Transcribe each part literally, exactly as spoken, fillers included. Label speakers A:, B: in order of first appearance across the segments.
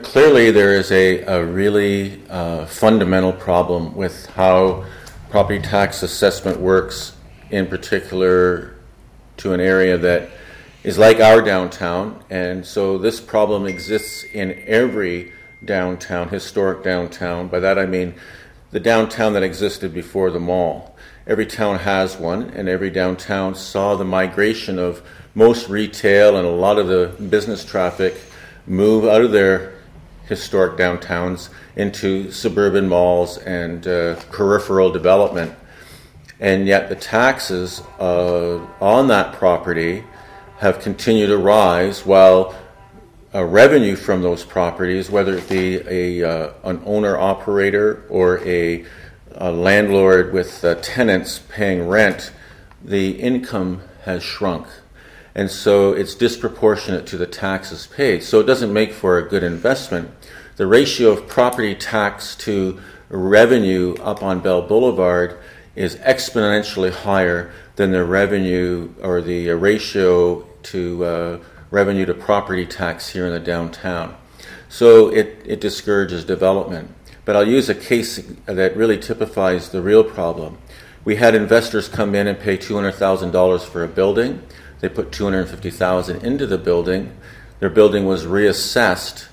A: Clearly, there is a, a really uh, fundamental problem with how property tax assessment works, in particular to an area that is like our downtown. And so this problem exists in every downtown, historic downtown. By that I mean the downtown that existed before the mall. Every town has one, and every downtown saw the migration of most retail and a lot of the business traffic move out of their historic downtowns into suburban malls and uh, peripheral development. And yet the taxes uh, on that property have continued to rise, while uh, revenue from those properties, whether it be a uh, an owner-operator or a, a landlord with uh, tenants paying rent, the income has shrunk. And so it's disproportionate to the taxes paid. So it doesn't make for a good investment. The ratio of property tax to revenue up on Bell Boulevard is exponentially higher than the revenue or the ratio to uh, revenue to property tax here in the downtown. So it, it discourages development. But I'll use a case that really typifies the real problem. We had investors come in and pay two hundred thousand dollars for a building. They put two hundred fifty thousand dollars into the building. Their building was reassessed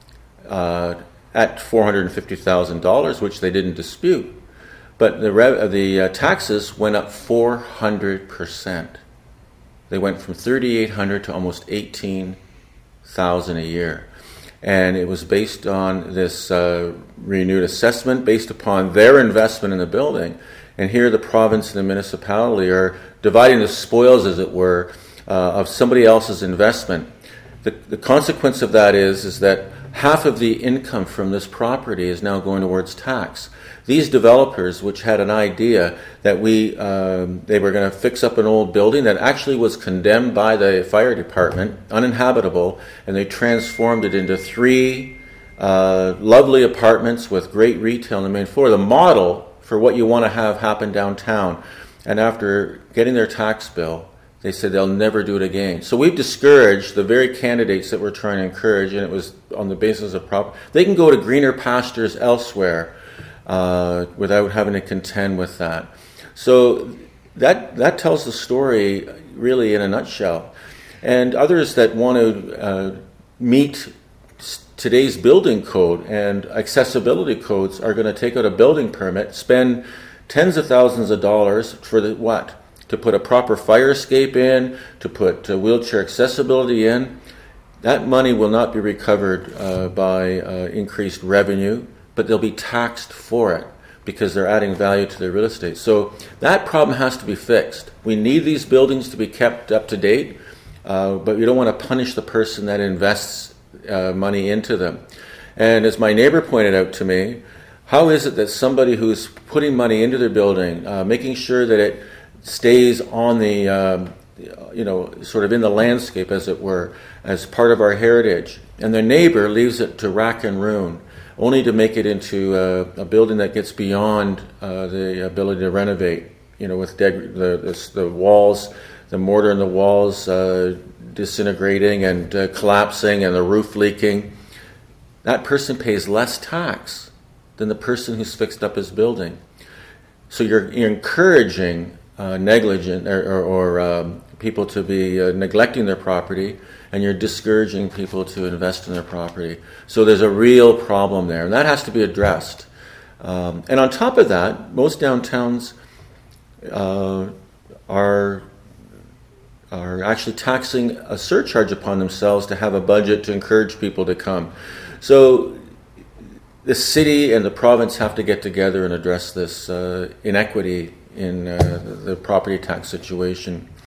A: uh, at four hundred fifty thousand dollars, which they didn't dispute. But the rev- the uh, taxes went up four hundred percent. They went from thirty-eight hundred dollars to almost eighteen thousand dollars a year. And it was based on this uh, renewed assessment, based upon their investment in the building. And here the province and the municipality are dividing the spoils, as it were, uh, of somebody else's investment. The, the consequence of that is, is that half of the income from this property is now going towards tax. These developers, which had an idea that we um, they were going to fix up an old building that actually was condemned by the fire department, uninhabitable, and they transformed it into three uh, lovely apartments with great retail on the main floor, the model for what you want to have happen downtown. And after getting their tax bill, they said they'll never do it again. So we've discouraged the very candidates that we're trying to encourage, and it was on the basis of property. They can go to greener pastures elsewhere uh, without having to contend with that. So that that tells the story really in a nutshell. And others that want to uh, meet today's building code and accessibility codes are going to take out a building permit, spend tens of thousands of dollars for the what? To put a proper fire escape in, to put uh, wheelchair accessibility in. That money will not be recovered uh, by uh, increased revenue, but they'll be taxed for it because they're adding value to their real estate. So that problem has to be fixed. We need these buildings to be kept up to date, uh, but we don't want to punish the person that invests uh, money into them. And as my neighbor pointed out to me, how is it that somebody who's putting money into their building, uh, making sure that it stays on the, um, you know, sort of in the landscape, as it were, as part of our heritage, and their neighbor leaves it to rack and ruin, only to make it into a, a building that gets beyond uh, the ability to renovate, you know, with deg- the, the, the walls, the mortar in the walls uh, disintegrating and uh, collapsing and the roof leaking. That person pays less tax than the person who's fixed up his building. So you're, you're encouraging uh, negligent or, or, or um, people to be uh, neglecting their property, and you're discouraging people to invest in their property. So there's a real problem there, and that has to be addressed. Um, and on top of that, most downtowns uh, are are actually taxing a surcharge upon themselves to have a budget to encourage people to come. So the city and the province have to get together and address this uh, inequity in uh, the property tax situation.